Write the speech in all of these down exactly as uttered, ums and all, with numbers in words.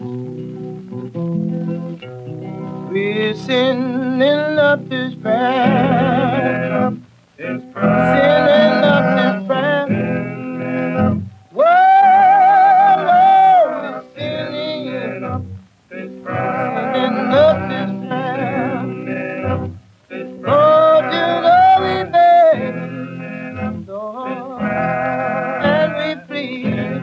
We're sending up this prayer, sending up this prayer. Whoa, Lord, we're sending up this prayer, sending up this prayer. Lord, you know we beg, Lord, and we plead.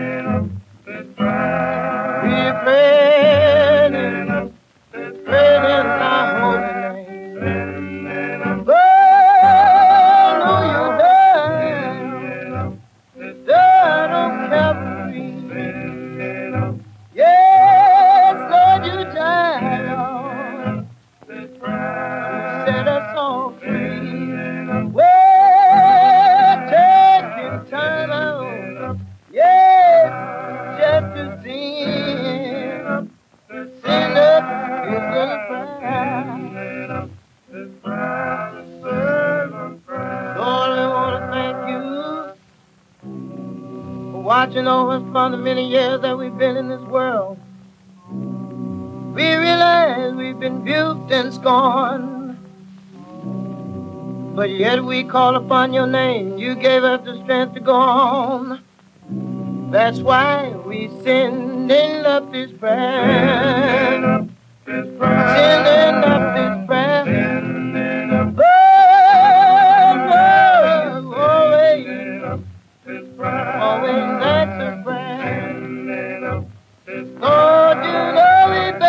We're praying, praying in thy holy name. Burn, oh, you died, died on Calvary. Yes, Lord, you died, Lord, to set us all free. We're taking time out, yes, just to sing, sing up his little prayer. Lord, we want to thank you for watching over us for the many years that we've been in this world. We realize we've been buked and scorned, but yet we call upon your name. You gave us the strength to go on. That's why we sending up this prayer, sending up this prayer. Oh, you always, always answer prayer. Lord, you know we